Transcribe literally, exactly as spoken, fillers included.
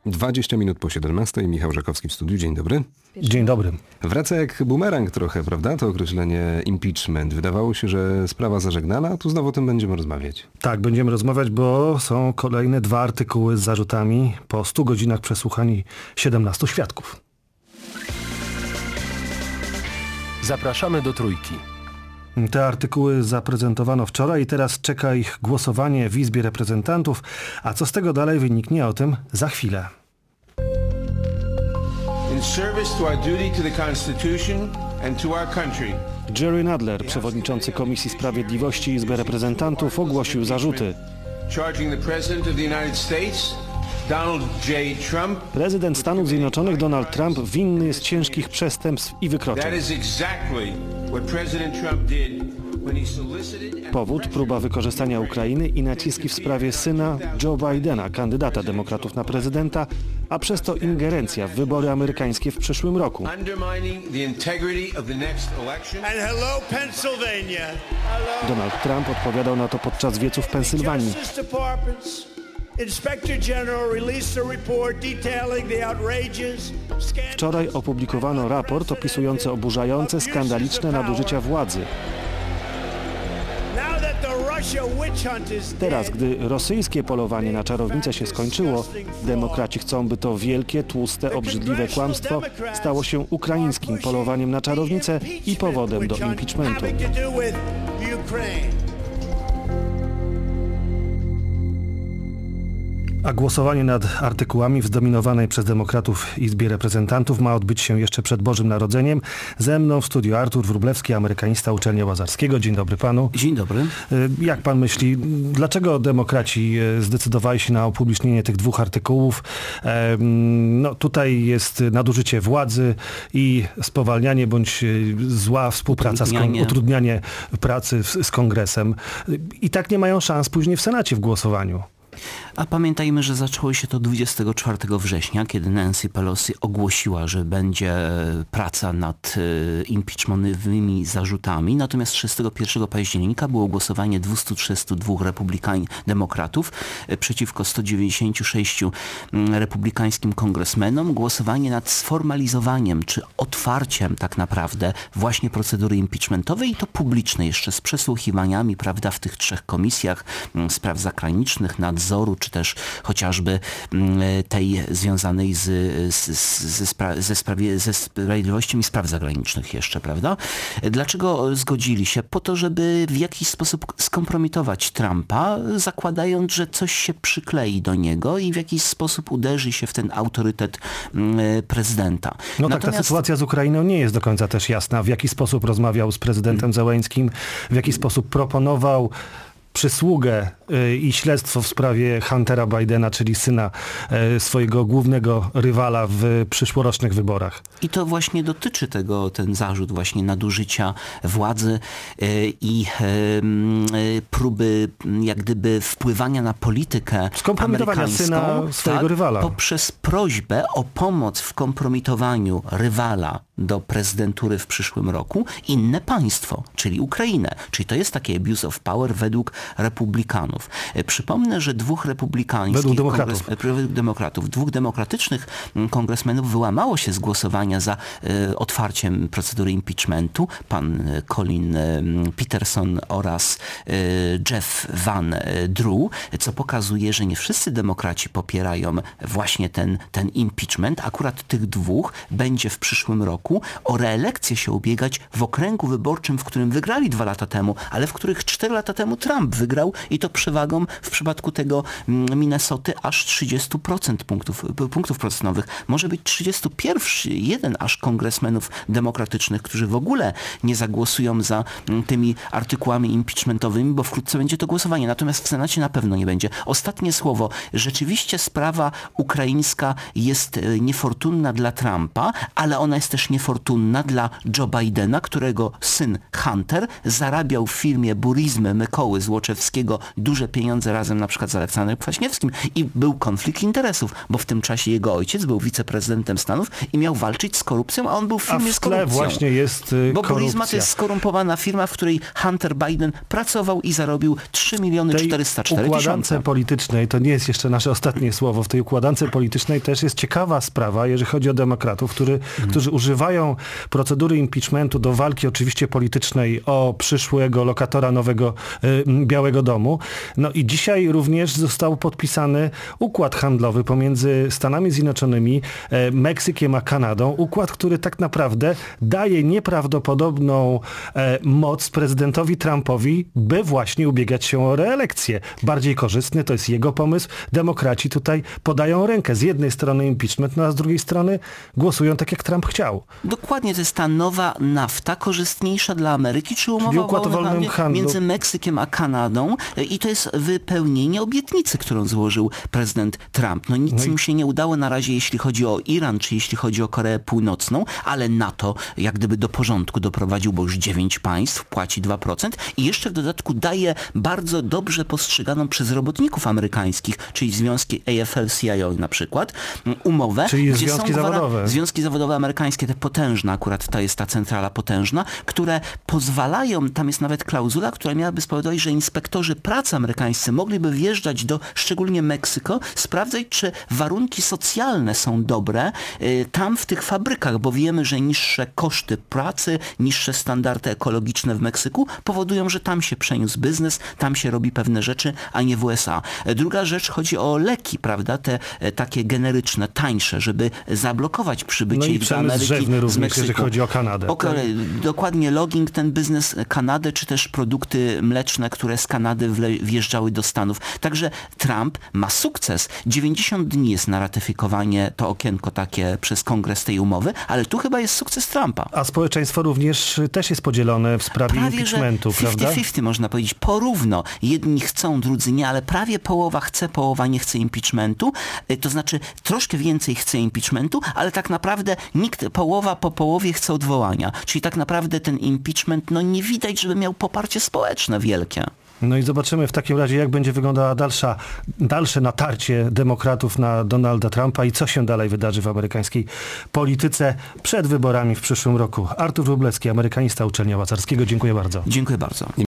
dwadzieścia minut po siedemnastej. Michał Żakowski w studiu. Dzień dobry. Dzień dobry. Wraca jak bumerang trochę, prawda? To określenie impeachment. Wydawało się, że sprawa zażegnana, a tu znowu o tym będziemy rozmawiać. Tak, będziemy rozmawiać, bo są kolejne dwa artykuły z zarzutami po stu godzinach przesłuchań siedemnastu świadków. Zapraszamy do Trójki. Te artykuły zaprezentowano wczoraj i teraz czeka ich głosowanie w Izbie Reprezentantów, a co z tego dalej wyniknie, o tym za chwilę. In service to our duty to the Constitution and to our country. Jerry Nadler, przewodniczący Komisji Sprawiedliwości Izby Reprezentantów, ogłosił zarzuty. Charging the President of the United States, Donald J. Trump. Prezydent Stanów Zjednoczonych Donald Trump winny jest ciężkich przestępstw i wykroczeń. That is exactly what President Trump did when he solicited. Powód: próba wykorzystania Ukrainy i naciski w sprawie syna Joe Bidena, kandydata demokratów na prezydenta, a przez to ingerencja w wybory amerykańskie w przyszłym roku. Undermining the integrity of the next election. And hello, Pennsylvania. Hello. Donald Trump odpowiadał na to podczas wiecu w Pensylwanii. Justice Department's Inspector General released a report detailing the outrageous scandal. Wczoraj opublikowano raport opisujący oburzające, skandaliczne nadużycia władzy. Now that the Russia witch hunt is dead. Teraz, gdy rosyjskie polowanie na czarownicę się skończyło, demokraci chcą, by to wielkie, tłuste, obrzydliwe kłamstwo stało się ukraińskim polowaniem na czarownicę i powodem do impeachmentu. Having to do with Ukraine. A głosowanie nad artykułami w zdominowanej przez demokratów Izbie Reprezentantów ma odbyć się jeszcze przed Bożym Narodzeniem. Ze mną w studiu Artur Wróblewski, amerykanista Uczelni Łazarskiego. Dzień dobry panu. Dzień dobry. Jak pan myśli, dlaczego demokraci zdecydowali się na upublicznienie tych dwóch artykułów? No, tutaj jest nadużycie władzy i spowalnianie bądź zła współpraca, z kon- utrudnianie pracy w, z kongresem. I tak nie mają szans później w Senacie w głosowaniu. A pamiętajmy, że zaczęło się to dwudziestego czwartego września, kiedy Nancy Pelosi ogłosiła, że będzie praca nad impeachmentowymi zarzutami. Natomiast trzydziestego pierwszego października było głosowanie dwustu trzydziestu dwóch republikań, demokratów przeciwko stu dziewięćdziesięciu sześciu republikańskim kongresmenom. Głosowanie nad sformalizowaniem, czy otwarciem tak naprawdę właśnie procedury impeachmentowej i to publicznej jeszcze z przesłuchiwaniami, prawda, w tych trzech komisjach spraw zagranicznych, nadzoru, czy też chociażby tej związanej z, z, ze, spra- ze, sprawie, ze sprawiedliwością i spraw zagranicznych jeszcze, prawda? Dlaczego zgodzili się? Po to, żeby w jakiś sposób skompromitować Trumpa, zakładając, że coś się przyklei do niego i w jakiś sposób uderzy się w ten autorytet prezydenta. No Natomiast... tak, ta sytuacja z Ukrainą nie jest do końca też jasna. W jaki sposób rozmawiał z prezydentem Zełeńskim, w jaki sposób proponował przysługę i śledztwo w sprawie Huntera Bidena, czyli syna swojego głównego rywala w przyszłorocznych wyborach. I to właśnie dotyczy tego, ten zarzut właśnie nadużycia władzy i próby jak gdyby wpływania na politykę skompromitowania syna swojego tak, rywala. Poprzez prośbę o pomoc w kompromitowaniu rywala do prezydentury w przyszłym roku inne państwo, czyli Ukrainę. Czyli to jest taki abuse of power według republikanów. Przypomnę, że dwóch republikańskich według demokratów. Kongres, demokratów, dwóch demokratycznych kongresmenów wyłamało się z głosowania za e, otwarciem procedury impeachmentu. Pan Colin Peterson oraz e, Jeff Van Drew, co pokazuje, że nie wszyscy demokraci popierają właśnie ten, ten impeachment. Akurat tych dwóch będzie w przyszłym roku o reelekcję się ubiegać w okręgu wyborczym, w którym wygrali dwa lata temu, ale w których cztery lata temu Trump wygrał i to przewagą w przypadku tego Minnesoty aż trzydzieści procent punktów, punktów procentowych. Może być trzydzieści jeden aż kongresmenów demokratycznych, którzy w ogóle nie zagłosują za tymi artykułami impeachmentowymi, bo wkrótce będzie to głosowanie. Natomiast w Senacie na pewno nie będzie. Ostatnie słowo. Rzeczywiście sprawa ukraińska jest niefortunna dla Trumpa, ale ona jest też niefortunna dla Joe Bidena, którego syn Hunter zarabiał w firmie Burismy Mykoły z Złoczewskiego duże pieniądze razem na przykład z Aleksandrem Kwaśniewskim i był konflikt interesów, bo w tym czasie jego ojciec był wiceprezydentem Stanów i miał walczyć z korupcją, a on był w firmie a w z tle korupcją. właśnie jest y, Bo korupcja. Burisma to jest skorumpowana firma, w której Hunter Biden pracował i zarobił trzy miliony czterysta cztery układance tysiące. politycznej, to nie jest jeszcze nasze ostatnie słowo, w tej układance politycznej też jest ciekawa sprawa, jeżeli chodzi o demokratów, który, mhm. którzy używają procedury impeachmentu do walki oczywiście politycznej o przyszłego lokatora nowego y, Białego Domu. No i dzisiaj również został podpisany układ handlowy pomiędzy Stanami Zjednoczonymi, y, Meksykiem a Kanadą. Układ, który tak naprawdę daje nieprawdopodobną y, moc prezydentowi Trumpowi, by właśnie ubiegać się o reelekcję. Bardziej korzystny, to jest jego pomysł. Demokraci tutaj podają rękę. Z jednej strony impeachment, no a z drugiej strony głosują tak, jak Trump chciał. Dokładnie, to jest ta nowa NAFTA, korzystniejsza dla Ameryki, czy umowa o wolnym handlu między Meksykiem a Kanadą i to jest wypełnienie obietnicy, którą złożył prezydent Trump. No nic no i... im się nie udało na razie, jeśli chodzi o Iran, czy jeśli chodzi o Koreę Północną, ale NATO jak gdyby do porządku doprowadził, bo już dziewięć państw płaci dwa procent i jeszcze w dodatku daje bardzo dobrze postrzeganą przez robotników amerykańskich, czyli związki A F L C I O na przykład, umowę, czyli gdzie związki są zawodowe. Związki zawodowe amerykańskie, te potężne, akurat to jest ta centrala potężna, które pozwalają, tam jest nawet klauzula, która miałaby spowodować, że inspektorzy pracy amerykańscy mogliby wjeżdżać do szczególnie Meksyko, sprawdzać, czy warunki socjalne są dobre y, tam w tych fabrykach, bo wiemy, że niższe koszty pracy, niższe standardy ekologiczne w Meksyku powodują, że tam się przeniósł biznes, tam się robi pewne rzeczy, a nie w U S A. Druga rzecz, chodzi o leki, prawda, te e, takie generyczne, tańsze, żeby zablokować przybycie no i ich do Ameryki drzewny z również, Meksyku. jeżeli chodzi o Kanadę. O, dokładnie logging, ten biznes Kanady, czy też produkty mleczne, które z Kanady wjeżdżały do Stanów. Także Trump ma sukces. dziewięćdziesiąt dni jest na ratyfikowanie, to okienko takie przez Kongres tej umowy, ale tu chyba jest sukces Trumpa. A społeczeństwo również też jest podzielone w sprawie prawie, impeachmentu, że prawda? pięćdziesiąt pięćdziesiąt można powiedzieć, porówno. Jedni chcą, drudzy nie, ale prawie połowa chce, połowa nie chce impeachmentu. To znaczy troszkę więcej chce impeachmentu, ale tak naprawdę nikt, połowa po połowie chce odwołania. Czyli tak naprawdę ten impeachment, no nie widać, żeby miał poparcie społeczne wielkie. No i zobaczymy w takim razie, jak będzie wyglądała dalsza, dalsze natarcie demokratów na Donalda Trumpa i co się dalej wydarzy w amerykańskiej polityce przed wyborami w przyszłym roku. Artur Wróblewski, amerykanista Uczelnia Łacarskiego. Dziękuję bardzo. Dziękuję bardzo.